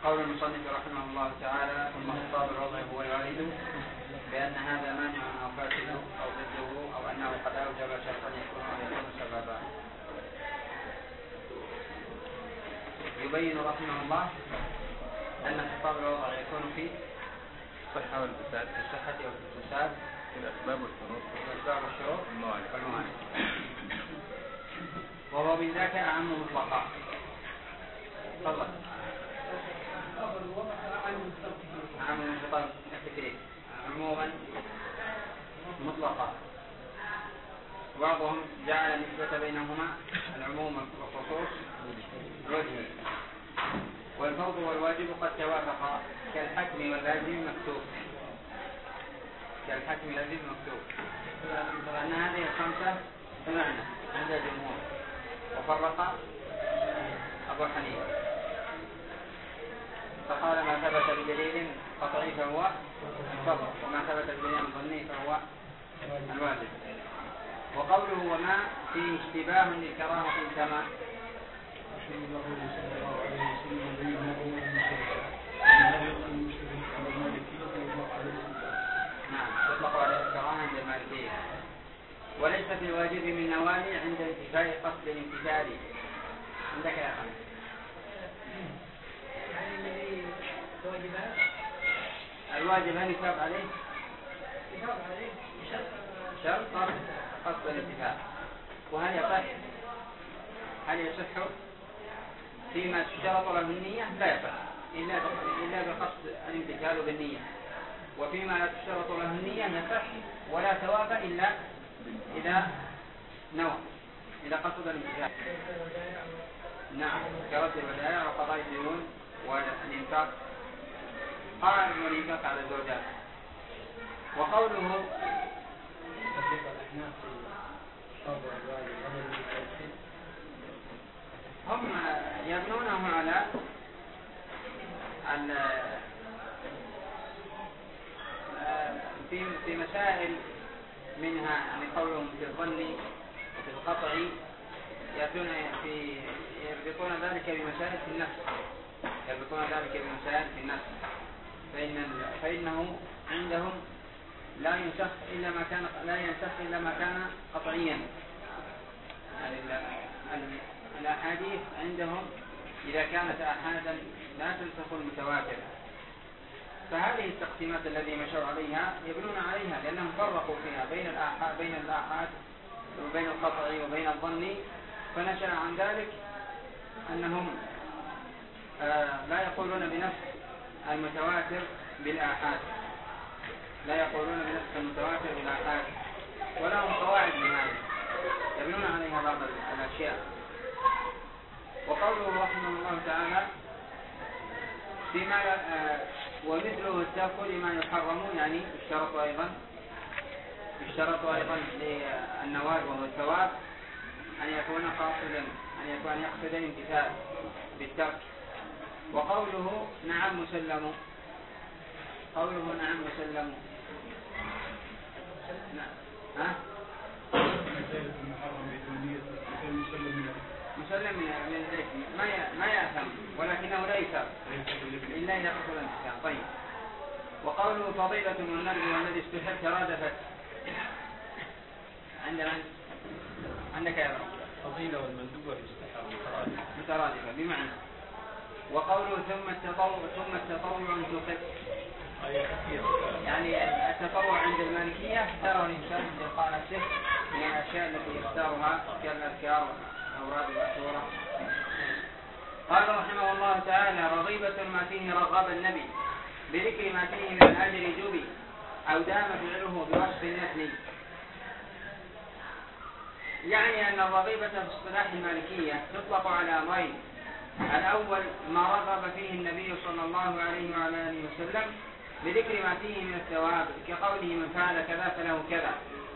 قول المصنف رحمه الله تعالى: ثم خطاب الوضع هو الوارد بأن هذا مانع أو فاسد أو ضده أو أنه قد أوجب شرطا يكون سببا. يبين رحمه الله أن خطاب الوضع يكون في الصحة والفساد، في الصحة والفساد، في الأسباب والشروط والموانع، وهو بذاك أعم مطلقا. تفضل. أعم مطلقا التكليف عموما مطلقا. بعضهم جعل النسبة بينهما العموم والخصوص وجهي، والفرض والواجب قد توافقا كالحكم واللازم مكتوب، لأن هذه الخمسة بمعنى عند الجمهور، وفرق أبو حنيفة فقال: ما ثبت بدليل قطعي فهو الفرض، وما ثبت بدليل ظني فهو الواجب. وقوله وما فيه اشتباه للكراهة كما يطلق على الكراهة عند المالكية. وليس في الواجب من نوالي عند انتفاء قصد الامتثال. عندك يا أخي الواجب يثاب عليه شرط قصد الانتفاع. وهل يصح فيما تشترط له النية؟ لا يصح إلا بقصد الامتثال بالنية. وفيما لا تشترط له النية يصح ولا ثواب إلا إذا نوى، إذا قصد الامتثال. نعم، كرد الودائع وقضاء الديون والإنفاق، قال الإنفاق على الزوجات. وقوله هم يبنونه على في مسائل منها يعني قولهم في الظن وفي القطع يربطون ذلك بمسائل في النفس، فإنه عندهم لا ينسخ إلا ما كان قطعيا. يعني الأحاديث عندهم إذا كانت أحادا لا تنسخ المتواتر. فهذه التقسيمات التي مشوا عليها يبنون عليها، لأنهم فرقوا فيها بين الآحاد وبين القطع وبين الظن، فنشأ عن ذلك أنهم لا يقولون بنفس المتواتر بالآحاد، ولهم قواعد من هذا يبنون عليها بعض الأشياء. وقوله رحمه الله تعالى: ومثله التأكل ما يحرم، يعني يشترط أيضا للنوال وهو الثواب أن يكون يقصد الامتثال بالترك. وقوله نعم مسلم، مسلم من الإثم ما يأثم، ولكنه لا يثاب إلا إذا قصد الامتثال. طيب. وقوله فضيلة والندب والذي استحب ترادفت عندك يا رب فضيلة والمندوب والاستحباب مترادفة بمعنى. وقوله ثم التطوع تخف، يعني التطوع عند المالكية اختاره الإنسان تلقاء نفسه من الأشياء التي يختارها كالأذكار والأوراد المأثورة. قال رحمه الله تعالى: رغيبة ما فيه رغب النبي بذكر ما فيه من الأجر جبي أو دام فعله بوصف النفل. يعني أن الرغيبة في اصطلاح المالكية تطلق على أمرين: الأول ما رغب فيه النبي صلى الله عليه وعلى آله وسلم بذكر ما فيه من الثواب، كقوله من فعل كذا فله كذا،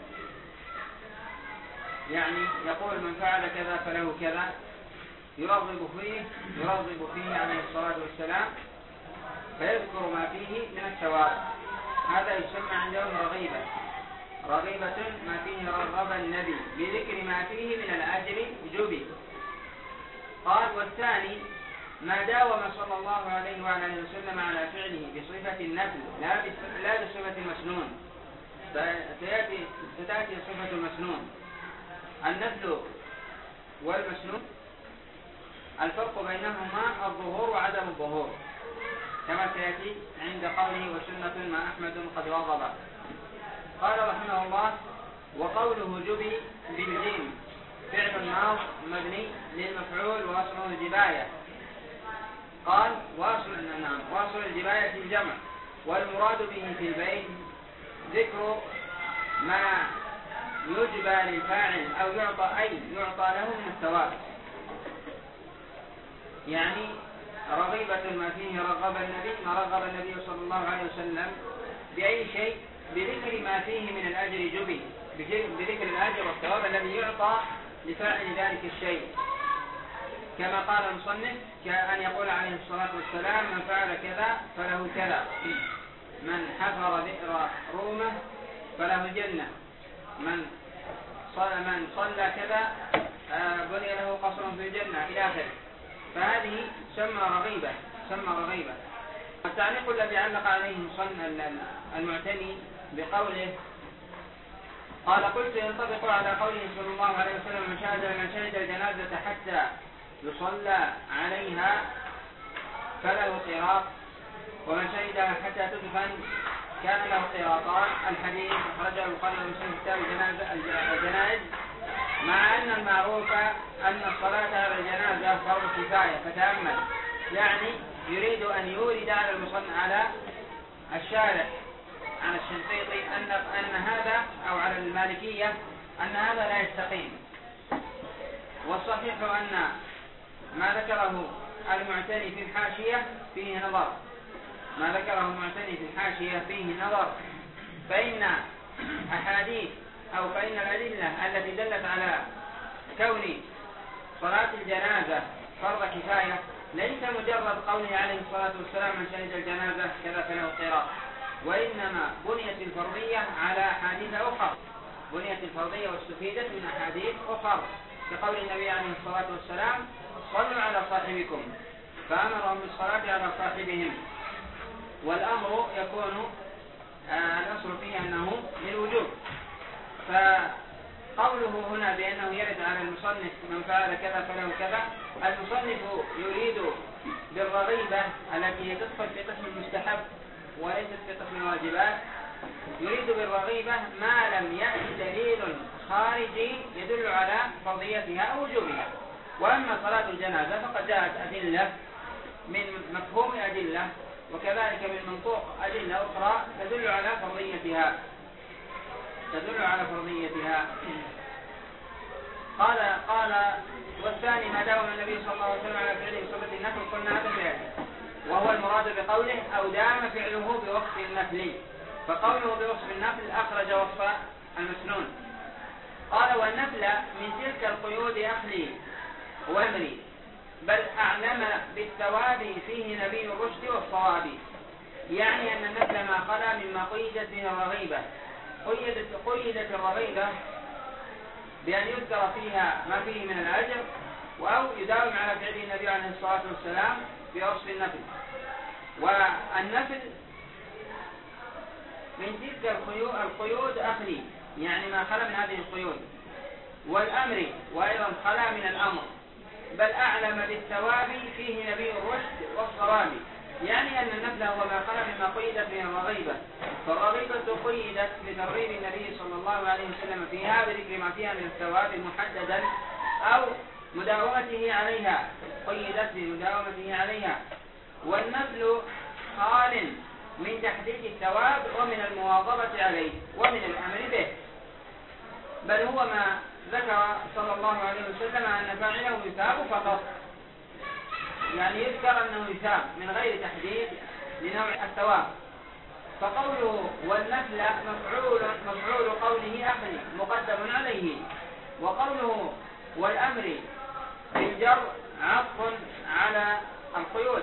يعني يقول من فعل كذا فله كذا، يرغب فيه عليه الصلاة والسلام، فيذكر ما فيه من الثواب. هذا يسمى عندهم رغيبة ما فيه رغب النبي بذكر ما فيه من الأجر جبي. قال: والثاني ما داوم صلى الله عليه وعلى آله وسلم على فعله بصفة النفل لا بصفة المسنون. ستأتي صفة المسنون. النفل والمسنون الفرق بينهما الظهور وعدم الظهور، كما سيأتي عند قوله وسنة ما أحمد قد وضب. قال رحمه الله: وقوله جبي بالجيم فعل ماض مبني للمفعول واصله الجباية. قال واصل الجباية الجمع، والمراد به في البيت ذكر ما يجبى للفاعل أو يعطى له من الثواب، يعني رغيبة ما فيه ما رغب النبي صلى الله عليه وسلم بأي شيء بذكر ما فيه من الأجر جبي، بذكر الأجر والثواب الذي يعطى لفاعل ذلك الشيء، كما قال المصنف كأن يقول عليه الصلاة والسلام: من فعل كذا فله كذا، من حفر بئر رومه فله جنة، من صلى كذا بني له قصر في الجنة إلى آخره. فهذه سمى رغيبة. التعليق الذي علق عليه المعتني بقوله قال: قلت ينطبق على قوله صلى الله عليه وسلم: من شهد الجنازة حتى يصلى عليها فله قيراط، ومن شهدها حتى تدفن كان له قيراطان. الحديث أخرجه البخاري ومسلم في كتاب الجنائز، مع أن المعروف أن الصلاة على الجنازة فرض كفاية. فتأمل، يعني يريد أن يورد على المصنف على الشارع عن الشنقيطي أن هذا، أو على المالكية أن هذا لا يستقيم. والصحيح أن ما ذكره المعتني في الحاشية فيه نظر، فإن أحاديث أو فإن الأدلة التي دلت على كون صلاة الجنازة فرض كفاية ليس مجرد قوله عليه الصلاة والسلام: من شهد الجنازة كذا فله قيراط، وإنما بنيت الفرضية على أحاديث أخرى، بنيت الفرضية واستفيدت من أحاديث أخرى، كقول النبي عليه الصلاة والسلام: صلوا على صاحبكم، فأمرهم بالصلاة على صاحبهم. والأمر يكون الأصل فيه أنه للوجوب. فقوله هنا بأنه يرد على المصنف: من فعل كذا فله كذا، المصنف يريد بالرغيبة التي تدخل في قسم المستحب وليست في قسم الواجبات، يريد بالرغيبة ما لم يأتي دليل خارجي يدل على فرضيتها أو وجوبها. وأما صلاة الجنازة فقد جاءت أدلة من مفهوم أدلة، وكذلك من منطوق أدلة أخرى تدل على فرضيتها. قال: والثاني ما داوم النبي صلى الله عليه وسلم على فعله بصفة النفل، قلنا هذا فعله، وهو المراد بقوله: أو دام فعله بوصف النفل. فقوله بوصف النفل أخرج وصف المسنون. قال: والنفل من تلك القيود أخلي وأمري، بل أعلم بالثواب فيه نبي الرشد والصواب. يعني أن النفل ما خلا مما قيدت به الرغيبة. قيدت الرغيبة بأن يذكر فيها ما فيه من الأجر، أو يداوم على فعل النبي عليه الصلاة والسلام بوصف النفل. والنفل من تلك القيود أخلي، يعني ما خلا من هذه القيود، والأمر وأيضا خلا من الأمر، بل أعلم بالثواب فيه نبي الرشد والصواب. يعني أن النفل هو ما خلا مما قيدت به الرغيبة، فالرغيبة قيدت بترغيب النبي صلى الله عليه وسلم فيها بذكر ما فيها من الثواب محددا، أو مداومته عليها، قيدت بمداومته عليها. والنفل خال من تحديد الثواب ومن المواظبة عليه ومن الأمر به، بل هو ما ذكر صلى الله عليه وسلم أن فاعله يثاب فقط، يعني يذكر أنه يثاب من غير تحديد لنوع الثواب. فقوله والنفل مفعول قوله أخلي مقدم عليه، وقوله والأمر بالجر عطف على القيود،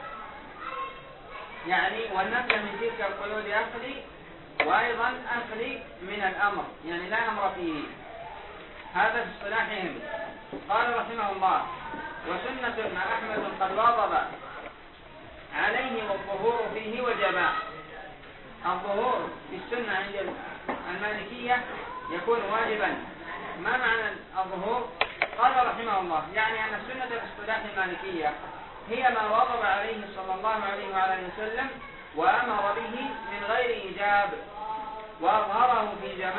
يعني والنفل من تلك القيود أخلي، وأيضا أخلي من الأمر، يعني لا أمر فيه. هذا في اصطلاحهم. قال رحمه الله: وسنة ما أحمد قد واظب عليه والظهور فيه وجبا. الظهور في السنة عند المالكية يكون واجبا. ما معنى الظهور؟ قال رحمه الله يعني أن السنة في اصطلاح المالكية هي ما واظب عليه صلى الله عليه وعلى وسلم وأمر به من غير إيجاب وأظهره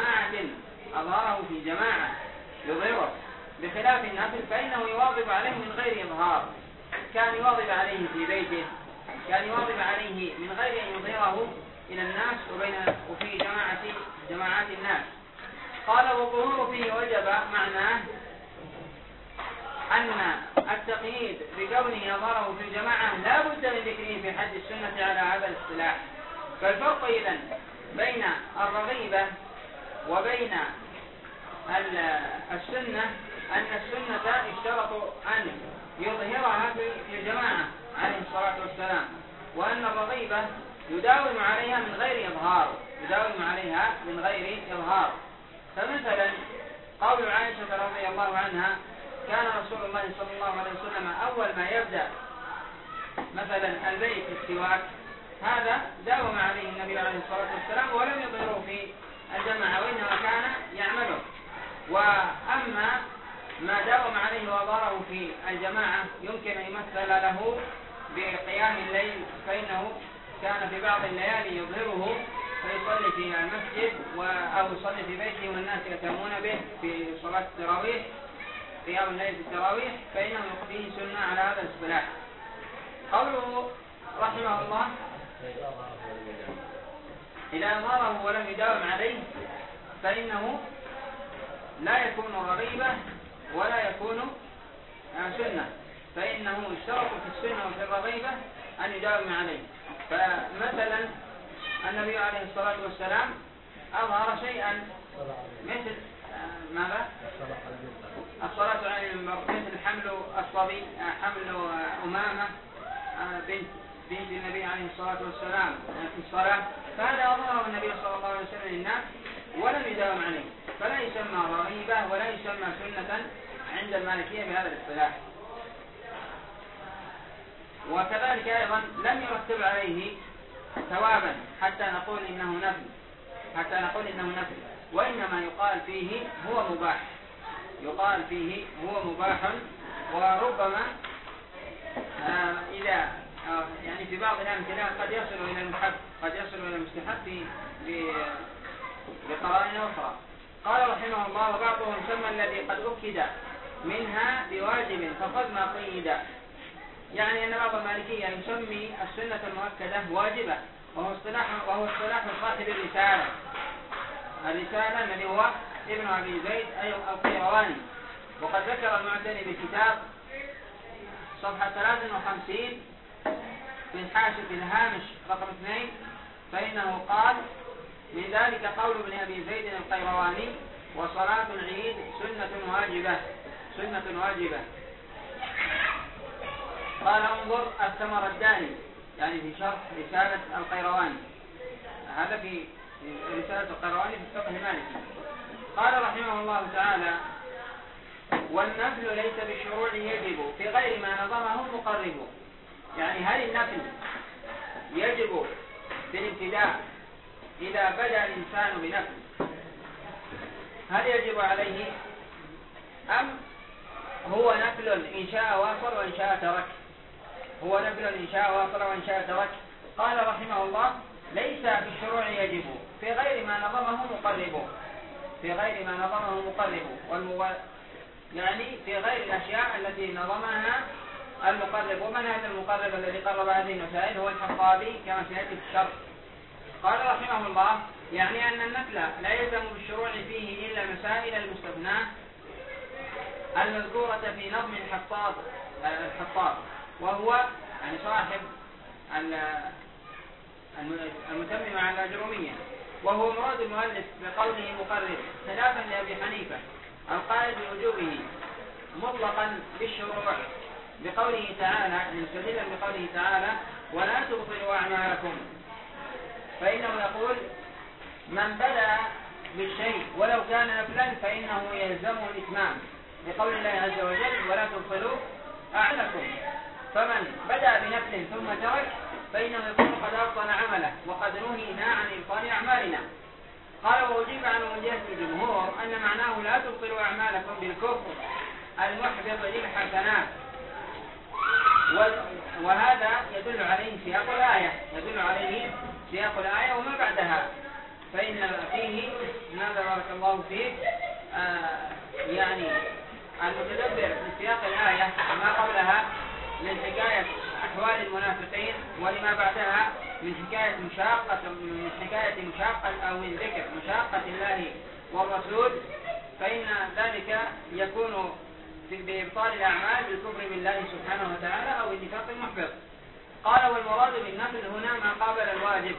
في جماعة يظهره، بخلاف النفل فإنه يواظب عليه من غير إظهار، كان يواظب عليه في بيته، كان يواظب عليه من غير أن يظهره إلى الناس وفي جماعات الناس. قال والظهور فيه وجب معناه أن التقييد بكونه أظهره في الجماعة لا بد من ذكره في حد السنة على هذا الاصطلاح. فالفرق إذن بين الرغيبة وبين السنة أن السنة اشترطوا أن يظهرها في الجماعة عليه الصلاة والسلام، وأن الرغيبة يداوم عليها من غير إظهار. فمثلا قول عائشة رضي الله عنها كان رسول الله صلى الله عليه وسلم أول ما يبدأ مثلا البيت السواك، هذا داوم عليه النبي عليه الصلاة والسلام ولم يظهره في الجماعة وإنما كان يعمله. وأما ما داوم عليه وأظهره في الجماعة يمكن أن يمثل له بقيام الليل، فإنه كان في بعض الليالي يظهره فيصلي في المسجد أو يصلي في بيته والناس يتمون به في صلاة التراويح، قيام الليل في التراويح، فإنه يقضيه سنة على هذا الاصطلاح. قوله رحمه الله إذا أظهره ولم يداوم عليه فإنه لا يكون رغيبة ولا يكون سنة، فإنه يشترط في السنة وفي الرغيبة أن يداوم عليه. فمثلا النبي عليه الصلاة والسلام أظهر شيئا مثل ماذا؟ الصلاة على المنبر، مثل حمل الصبي، حمل أمامة بنت النبي عليه الصلاة والسلام في الصلاة، فهذا أظهره النبي صلى الله عليه وسلم للناس ولم يداوم عليه، فلا يسمى رغيبة ولا يسمى سنة عند المالكية بهذا الاصطلاح. وكذلك أيضا لم يرتب عليه ثوابا حتى نقول إنه نفل، وإنما يقال فيه هو مباح، وربما إذا يعني في بعض الأمثلة قد يصل إلى المستحب بقرائن أخرى. قال رحمه الله وبعضهم سمى الذي قد أكد منها بواجب فقد ما قيد، يعني أن بعض المالكية يسمي السنة المؤكدة واجبة، وهو اصطلاح صاحب الرسالة الذي هو ابن أبي زيد أي القيرواني. وقد ذكر المعتني بالكتاب صفحة 53 من حاشية الهامش رقم 2، فإنه قال من ذلك قول ابن أبي زيد القيرواني وصلاة العيد سنة واجبة. قال انظر السمرداني يعني في شرح رسالة القيرواني، هذا في رسالة القيرواني في الفقه المالكي. قال رحمه الله تعالى والنفل ليس بالشروع يجب في غير ما نظمه المقرب، يعني هل النفل يجب بالابتداء إذا بدأ الإنسان بنفل، هل يجب عليه أم هو نفل إن شاء واصل وإن شاء ترك؟ قال رحمه الله ليس بالشروع يجب في غير ما نظمه مقرب، يعني في غير الأشياء التي نظمها المقرب. ومن هذا المقرب الذي قرب هذه المسائل؟ هو الحطابي كما سيأتي في الشرح. قال رحمه الله يعني أن النفل لا يلزم بالشروع فيه إلا المسائل المستثناة المذكورة في نظم الحطاب وهو يعني صاحب المتمم على الأجرومية، وهو مراد المؤلف بقوله مقرر خلافا لأبي حنيفة القائل بوجوبه مطلقا بالشروع بقوله تعالى، مستدلا بقوله تعالى ولا تبطلوا أعمالكم، فإنه يقول من بدأ بالشيء ولو كان نفلا فإنه يلزمه الإتمام بقول الله عز وجل ولا تبطلوا أعلمكم، فمن بدأ بنفل ثم ترك فإنه يكون قد أبطل عمله وقد نهينا عن إبطال أعمالنا. قال وأجيب عنه من جهة الجمهور أن معناه لا تبطلوا أعمالكم بالكفر المحبط للحسنات، وهذا يدل عليه سياق الآية وما بعدها، فإن فيه ماذا بارك الله فيك يعني المتدبر في سياق الآية ما قبلها من حكاية أحوال المنافقين ولما بعدها من حكاية مشاقة أو من ذكر مشاقة الله والرسول، فإن ذلك يكون بإبطال الأعمال بالكفر بالله سبحانه وتعالى أو النفاق المحبط. قال والمراد بالنفل هنا ما قابل الواجب،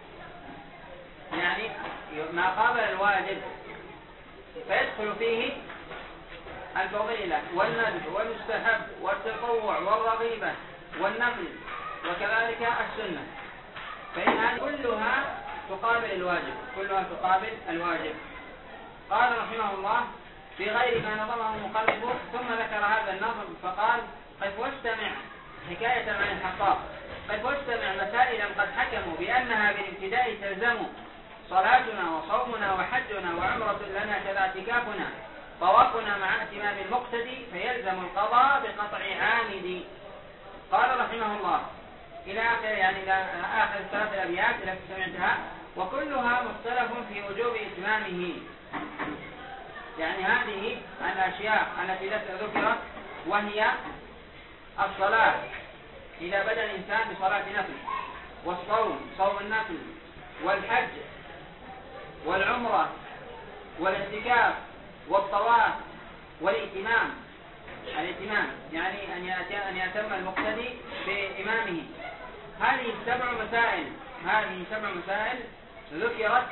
يعني ما قابل الواجب فيدخل فيه الفضيلة والندب والمستحب والتطوع والرغيبة والنفل وكذلك السنة، فإن هذه كلها تقابل الواجب. قال رحمه الله في غير ما نظمه المقرب ثم ذكر هذا النظم فقال قف واستمع حكاية عن الحقاق، قف واستمع مسائلا قد حكموا بأنها بالابتداء تلزم صلاتنا وصومنا وحجنا وعمرة لنا كذا اعتكافنا طوافنا مع اتمام المقتدي فيلزم القضاء بقطع عامد. قال رحمه الله إلى آخر ثلاث الأبيات التي سمعتها وكلها مختلف في وجوب إتمامه، يعني هذه الأشياء التي ذكرت وهي الصلاة إذا بدأ الإنسان بصلاة نفل، والصوم صوم النفل، والحج والعمرة والاعتكاف والطواف والائتمام، يعني أن يأتم المقتدي بإمامه. هذه سبع مسائل ذكرت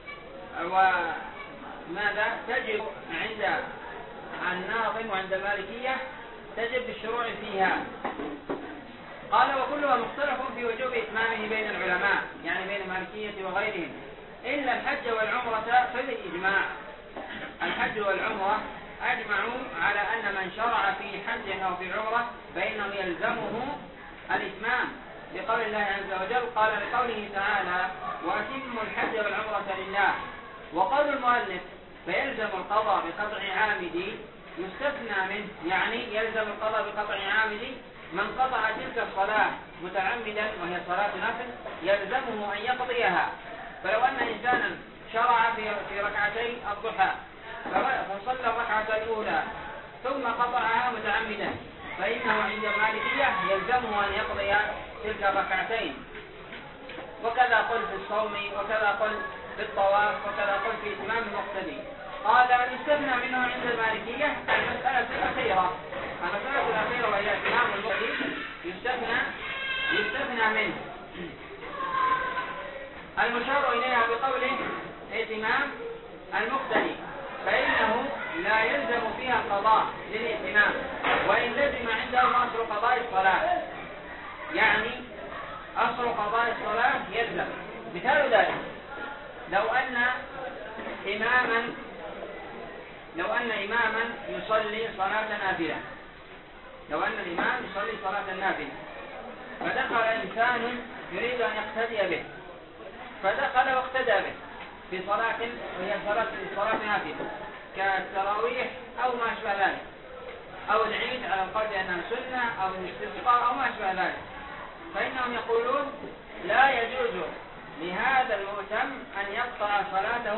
وماذا تجب عند الناظم وعند المالكية تجب بالشروع فيها. قال وكلها مختلف في وجوب إتمامه بين العلماء، يعني بين المالكية وغيرهم، إلا الحج والعمرة فبالإجماع. الحج والعمرة أجمعوا على أن من شرع في حج أو في عمرة فإنه يلزمه الإتمام لقول الله عز وجل، قال لقوله تعالى وأتموا الحج والعمرة لله. وقول المؤلف فيلزم القضاء بقطع عامد يستثنى منه، يعني يلزم القضاء بقطع عامد من قطع تلك الصلاة متعمدا وهي صلاة نفل يلزمه أن يقضيها. فلو أن إنسانا شرع في ركعتي الضحى فصلى الركعة الأولى ثم قطعها متعمدا فإنه عند المالكية يلزمه أن يقضي تلك الركعتين. وكذا قل في الصوم، وكذا قل في الطواف، وكذا قل في إتمام المقتدي. قال يستثنى منه عند المالكية المسألة الأخيرة وهي إتمام المقتدي يستثنى منه المشار إليها بقوله ائتمام المقتدي، فإنه لا يلزم فيها القضاء للائتمام وإن لزم عنده أصل قضاء الصلاة، يعني أصل قضاء الصلاة يلزم. مثال ذلك لو أن إماما يصلي صلاة نافلة، فدخل إنسان يريد أن يقتدي به فدخل واقتدى به في صلاة وهي صلاة نافلة كالتراويح أو ما أشبه ذلك، أو العيد على القول أنها سنة أو الاستسقاء أو ما أشبه ذلك، فإنهم يقولون لا يجوز لهذا المؤتم أن يقطع صلاته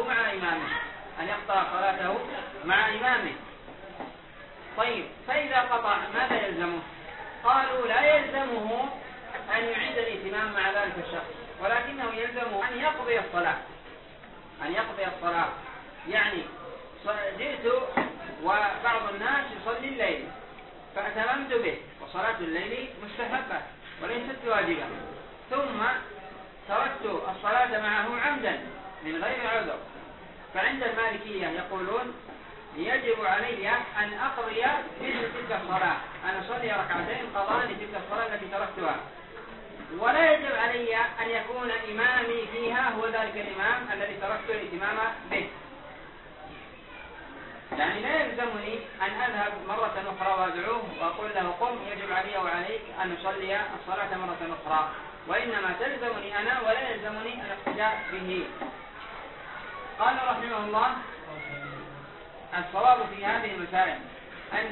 مع إمامه. طيب فإذا قطع ماذا يلزمه؟ قالوا لا يلزمه أن يعيد الائتمام مع ذلك الشخص، ولكنه يلزمه أن يقضي الصلاة. يعني جئت وبعض الناس يصلي الليل فأتممت به، وصلاة الليل مستحبة وليست واجبة، ثم تركت الصلاة معه عمدا من غير عذر، فعند المالكية يقولون يجب علي أن أقضي مثل تلك الصلاة، أن أصلي ركعتين قضاء لتلك الصلاة التي تركتها، ولا يجب علي أن يكون إمامي فيها هو ذلك الإمام الذي تركت الائتمام به. يعني لا يلزمني أن أذهب مرة أخرى وأدعوه وأقول له قم يجب علي وعليك أن نصلي الصلاة مرة أخرى، وإنما تلزمني أنا ولا يلزمني الاقتداء به. قال رحمه الله: الصواب في هذه المسائل أن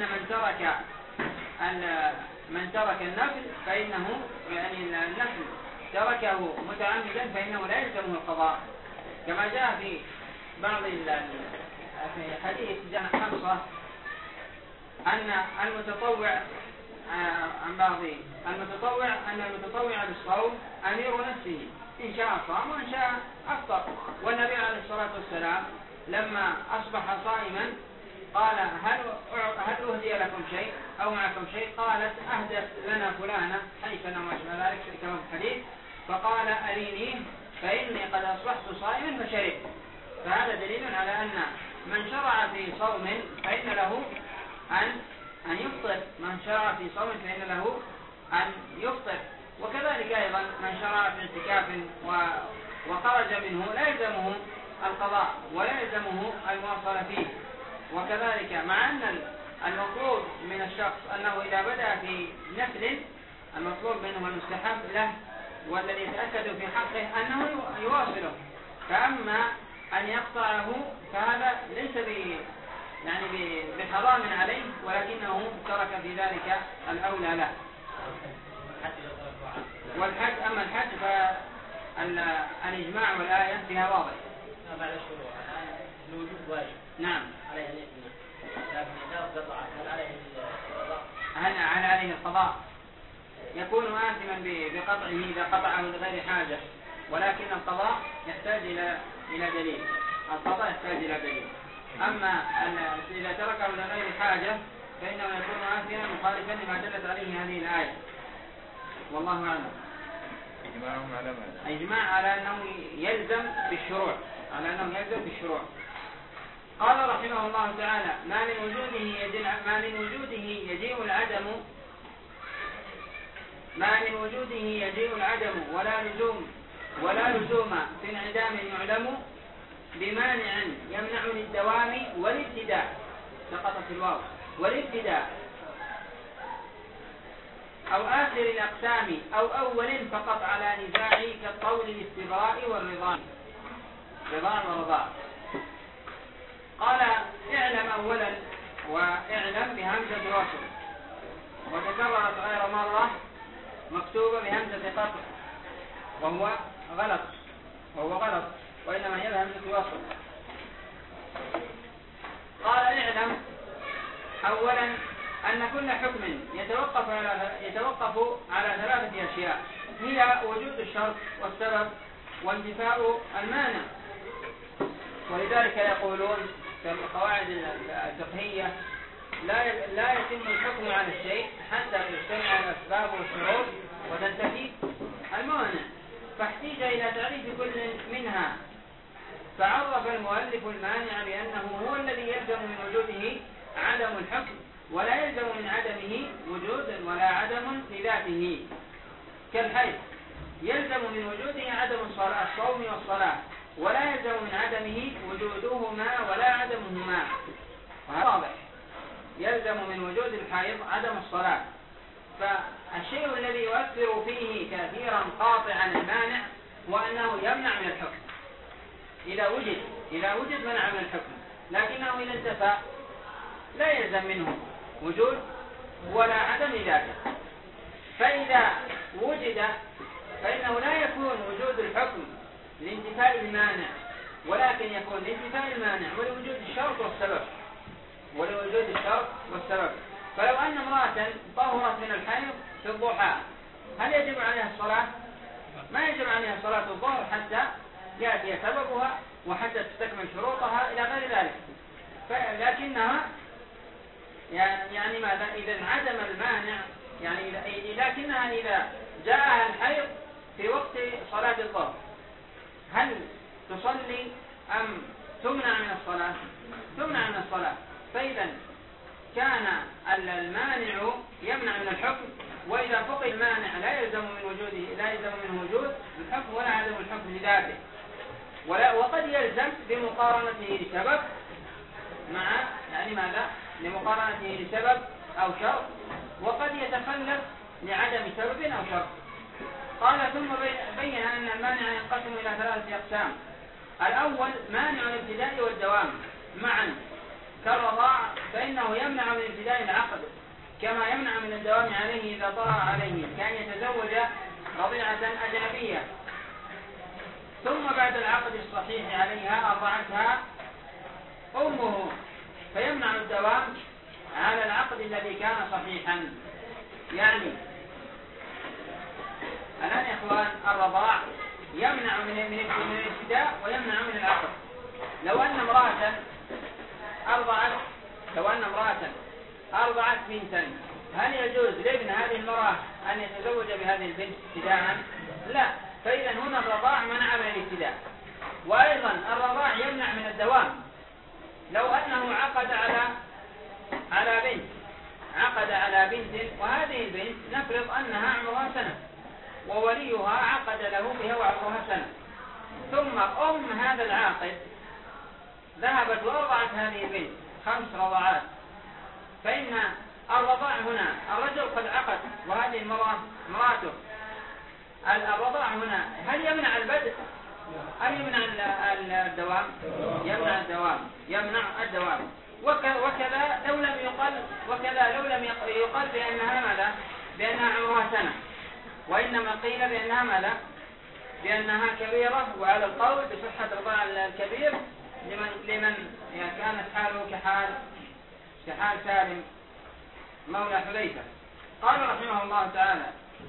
من ترك النفل فإنه يعني النفل تركه متعمدا فإنه لا يلزمه القضاء، كما جاء في بعض في حديث جاء حفصة أن المتطوع بالصوم أمير نفسه، إن شاء صام وإن شاء أفطر. والنبي عليه الصلاة والسلام لما أصبح صائما قال: هل أهدي لكم شيء أو معكم شيء؟ قالت: أهدت لنا فلانة حيث وما شابه ذلك كما في الحديث، فقال: أريني فإني قد أصبحت صائما فشربت. فهذا دليل على أن من شرع في صوم فإن له أن يفطر، من شرع في صوم فإن له أن يفطر. وكذلك أيضا من شرع في اعتكاف وخرج منه لا يلزمه القضاء ولا يلزمه المواصلة فيه. وكذلك مع أن المطلوب من الشخص أنه إذا بدأ في نفل المطلوب منه المستحب له والذي يتأكد في حقه أنه يواصله، فأما أن يقطعه فهذا ليس بحرام عليه، ولكنه ترك في ذلك الأولى له. والحج، أما الحج فالإجماع والآية فيها واضح. الوجود واجب. نعم. عليه الاثنين. لكن إذا قطع هل عليه القضاء؟ يكون آثما بقطعه إذا قطعه لغير حاجة، ولكن القضاء يحتاج إلى دليل. القضاء يحتاج إلى دليل. أما إذا تركه لغير حاجة فإنه يكون آثما مخالفا لما دلت عليه هذه الآية. والله أعلم. إجماعهم على ماذا؟ إجماع على أنه يلزم بالشروع. قال رحمه الله تعالى: ما من وجوده يجيء العدم ولا لزوم في انعدام يعلم بمانع يمنع للدوام والابتداء. سقطت الواو. والابتداء أو آخر الأقسام أو أول فقط على نزاع كالقول الاستبراء والرضاء. قال: اعلم أولا، واعلم بهمزة وصل، وتكررت غير مرة مكتوبة بهمزة قطع وهو غلط، وإنما هي بهمزة وصل. قال: اعلم أولا أن كل حكم يتوقف على ثلاثة أشياء، هي وجود الشرط والسبب وانتفاء المانع. ولذلك يقولون في القواعد الفقهية: لا يتم الحكم على الشيء حتى تجتمع الأسباب والشروط وتنتفي الموانع. فاحتيج إلى تعريف كل منها، فعرف المؤلف المانع بأنه هو الذي يلزم من وجوده عدم الحكم، ولا يلزم من عدمه وجود ولا عدم لذاته. كالحيض يلزم من وجوده عدم الصوم والصلاة، ولا يلزم من عدمه وجودهما ولا عدمهما. وهذا واضح. يلزم من وجود الحيض عدم الصلاة، فالشيء الذي يؤثر فيه كثيرا قاطعا المانع وأنه يمنع من الحكم. إذا وجد منع من الحكم، لكنه إذا انتفى لا يلزم منه وجود ولا عدم لذاته. فإذا وجد فإنه لا يكون وجود الحكم لانتفاء المانع، ولكن يكون لانتفاء المانع ولوجود الشرط والسبب. فلو أن امرأة طهرت من الحيض في الضحى، هل يجب عليها الصلاة؟ ما يجب عليها صلاة الظهر حتى يأتي سببها وحتى تستكمل شروطها إلى غير ذلك. لكنها يعني ماذا؟ إذا انعدم المانع، لكنها إذا جاءها الحيض في وقت صلاة الظهر، هل تصلي أم تمنع من الصلاة؟ تمنع من الصلاة. فإذا كان المانع يمنع من الحكم، وإذا فقد المانع لا يلزم منه وجود الحكم ولا عدم الحكم لذاته، وقد يلزم بمقارنته لسبب مع يعني ماذا؟ لمقارنته لسبب أو شرط، وقد يتخلف لعدم سبب أو شرط. قال ثم بين أن المانع ينقسم إلى 3 أقسام. الأول مانع الابتداء والدوام معا كالرضاع، فإنه يمنع من ابتداء العقد كما يمنع من الدوام عليه إذا طرأ عليه كأن يتزوج رضيعة أجنبية ثم بعد العقد الصحيح عليها أرضعتها أمه، فيمنع الدوام على العقد الذي كان صحيحا. يعني الآن يا إخوان الرضاع يمنع من الابتداء ويمنع من العقد. لو أن امرأة أرضعت بنتا، هل يجوز لابن هذه المرأة أن يتزوج بهذه البنت ابتداء؟ لا. فإذا هنا الرضاع منع من الابتداء. وأيضا الرضاع يمنع من الدوام. لو أنه عقد على بنت وهذه البنت نفرض أنها عمرها سنة ووليها عقد له بها وعمرها سنة، ثم هذا العاقد ذهبت وأرضعت هذه البنت 5 رضعات، فإن الرضاع هنا الرجل قد عقد وهذه المرأة امرأته، الرضاع هنا هل يمنع البدء أم يمنع الدوام؟ يمنع الدوام. وكذا لو لم يقل بأنها ماذا؟ بأنها عمرها سنة، وإنما قيل بأنها ماذا؟ بأنها كبيرة، وعلى القول بصحة رضاع الكبير لمن كانت حاله كحال سالم مولى حذيفة. قال رحمه الله تعالى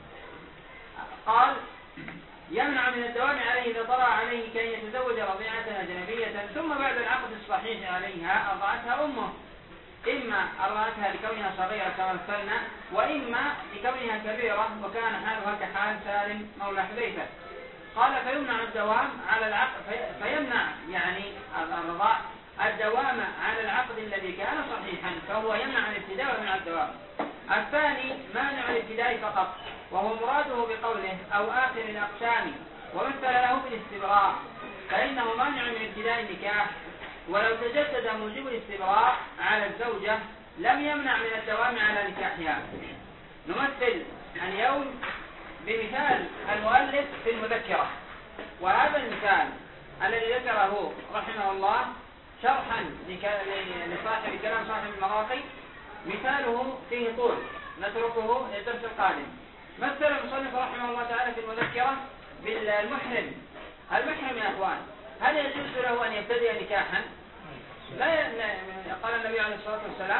قال يمنع من الدوام عليه إذا طرأ عليه كأن يتزوج رضيعة أجنبية ثم بعد العقد الصحيح عليها أرضعتها أمه، إما أرضعتها لكونها صغيرة كما مثلنا، وإما لكونها كبيرة وكان حالها كحال سالم مولى حذيفة. قال فيمنع الدوام على العقد، فيمنع يعني الرضاع الدوام على العقد الذي كان صحيحا، فهو يمنع الابتداء ويمنع الدوام. الثاني مانع الابتداء فقط، وهو مراده بقوله أو آخر الأقسام، ومثل له بالاستبراء، فإنه مانع من ابتداء النكاح، ولو تجدد موجب الاستبراء على الزوجة لم يمنع من الدوام على نكاحها. نمثل اليوم بمثال المؤلف في المذكرة، وهذا المثال الذي ذكره رحمه الله شرحا لصاحب كلام صاحب المراقي مثاله فيه طول نتركه للدرس القادم. مثل المصنف رحمه الله تعالى في المذكرة بالمحرم. المحرم يا أخوان هل يجوز له أن يبتدئ نكاحا؟ لا. قال النبي عليه الصلاة والسلام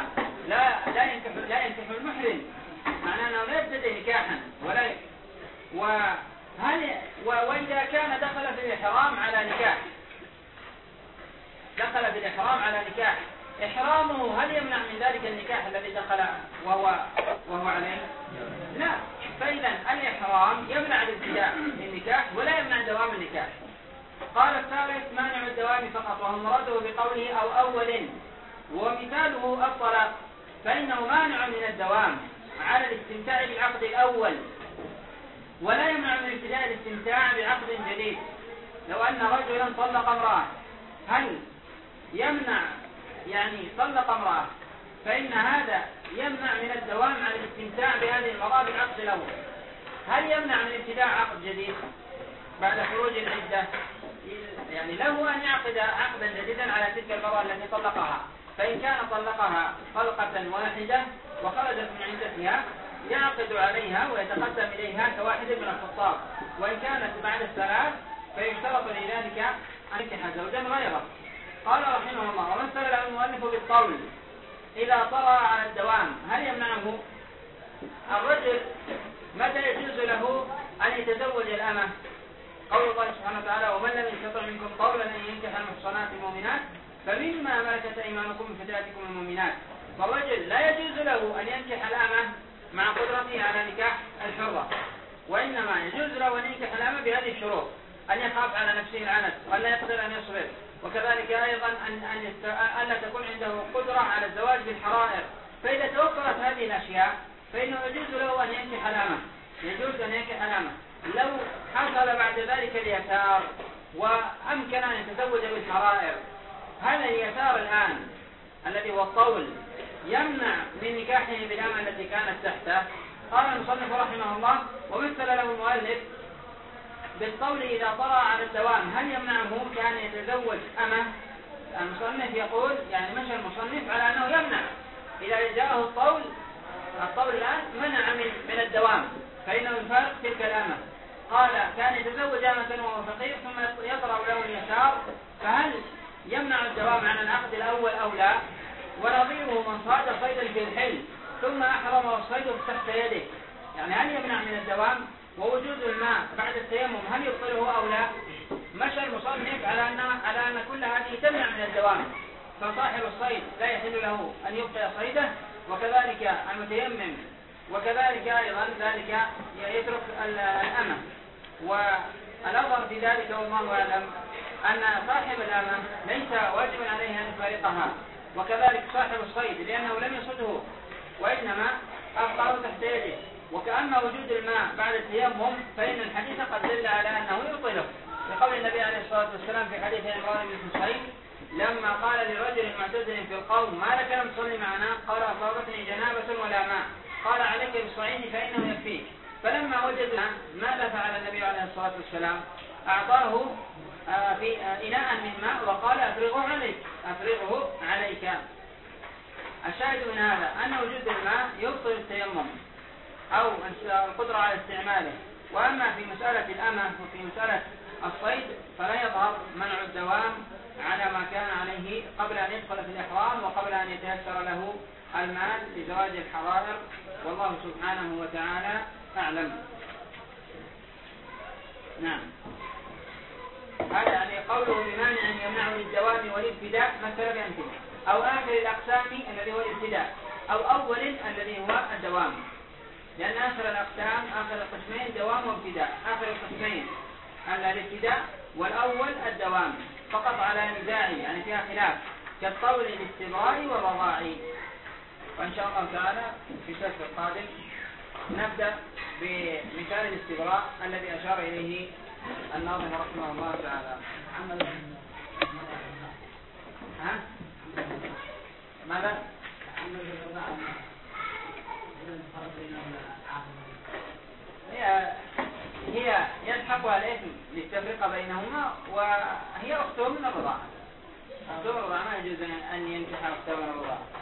لا ينكح المحرم، معناه أنه لا يبتدئ نكاحا وإذا كان دخل في الإحرام على نكاح إحرامه هل يمنع من ذلك النكاح الذي دخل وهو عليه؟ لا. فإذا الإحرام يمنع الابتداء للنكاح ولا يمنع دوام النكاح. قال الثالث مانع الدوام فقط، وهو مراده بقوله أو أول، ومثاله الطلاق، فإنه مانع من الدوام على الاستمتاع بالعقد الأول، ولا يمنع من ابتداء الاستمتاع بعقد جديد. لو أن رجلا طلق امرأة، هل يمنع طلق امرأة، فإن هذا يمنع من الدوام على الاستمتاع بهذه المرأة بالعقد الأول. هل يمنع من ابتداء عقد جديد بعد خروج العدة؟ له أن يعقد عقدا جديدا على تلك المرأة التي طلقها، فإن كان طلقها طلقة واحدة وخرجت من عدتها يعقد عليها ويتقدم إليها كواحد من الخطاب، وإن كانت بعد الثلاث فيشترط لذلك أن ينكح زوجا غيره. قال رحمه الله ومثل له المؤلف بالقول إذا طرأ على الدوام هل يمنعه؟ الرجل متى يجوز له أن يتزوج الأمة؟ قول الله سبحانه وتعالى ومن لم يستطع منكم قولا أن ينكح المحصنات المؤمنات فمما ملكت أيمانكم من فتياتكم المؤمنات. فالرجل لا يجوز له أن ينكح الأمة مع قدرته على نكاح الحرة، وإنما يجوز له أن ينكح الأمة بهذه الشروط: أن يخاف على نفسه العنت، وأن لا يقدر أن يصبر، وكذلك أيضا أن لا تكون عنده قدرة على الزواج بالحرائر. فإذا توفرت هذه الأشياء فإنه يجوز له أن ينكح الأمة. لو حصل بعد ذلك اليسار وأمكن أن يتزوج بالحرائر، هل اليسار الآن الذي هو الطول يمنع من نكاحه بالأمة التي كانت تحته؟ قال المصنف رحمه الله: ومثل له المؤلف بالطول إذا طرأ على الدوام، هل يمنعه كان يتزوج أمه؟ المصنف يقول يعني مشى المصنف على أنه يمنع إذا جاءه الطول الآن منع من الدوام فإنه يفارق تلك الأمة. قال كان يتزوج أمة وهو فقير ثم يطرأ له اليسار، فهل يمنع الدوام عن العقد الأول أو لا؟ ونظيره من صاد صيدا في الحل ثم أحرمه الصيد تحت يده، يعني هل يمنع من الدوام؟ ووجود الماء بعد التيمم هل يبطله أو لا؟ مشى المصنف على أن كل هذه تمنع من الدوام، فصاحب الصيد لا يحل له أن يبطل صيده، وكذلك المتيمم، وكذلك أيضا ذلك يترك الأمة. والأظهر في ذلك والله أعلم أن صاحب الأمة ليس واجبا عليه أن يفارقها، وكذلك صاحب الصيد لأنه لم يصده وإنما أبقاه تحت يده. وكأما وجود الماء بعد التيمم فإن الحديث قد دل على أنه يبطله، لقول النبي عليه الصلاة والسلام في حديث عمران بن حصين لما قال لرجل معتزل في القوم: ما لك لم تصلي معنا؟ قال: أصابتني جنابة ولا ماء. قال: عليك بالصعيد فإنه يكفيك. فلما وجد ماذا فعل النبي عليه الصلاة والسلام؟ أعطاه في إناء من ماء وقال: أفرغه عليك. الشاهد من هذا أن وجود الماء يبطل التيمم أو القدرة على استعماله. وأما في مسألة الأمة وفي مسألة الصيد فلا يظهر منع الدوام على ما كان عليه قبل أن يدخل في الإحرام وقبل أن يتيسر له المال لزواج الحرائر، والله سبحانه وتعالى أعلم. نعم، هذا يعني قوله بمانع يمنع الدوام والابتداء مثل بأمثلة، أو آخر الأقسام الذي هو الابتداء، أو أول الذي هو الدوام، لأن آخر الأقسام آخر القسمين دوام وابتداء، آخر القسمين الابتداء والأول الدوام، فقط على نزاع يعني فيها خلاف كالطول الاستبراء والرضاع. وإن شاء الله تعالى في الدرس القادم نبدأ بمثال الاستبراء الذي أشار إليه الناظم رحمه الله تعالى. ماذا؟ هي يلحقها الإثم للتفرقة بينهما، وهي أختهم من الرضاعة. أختهم الرضاعة ما يجوز أن ينكح أختهم من الرضاعة.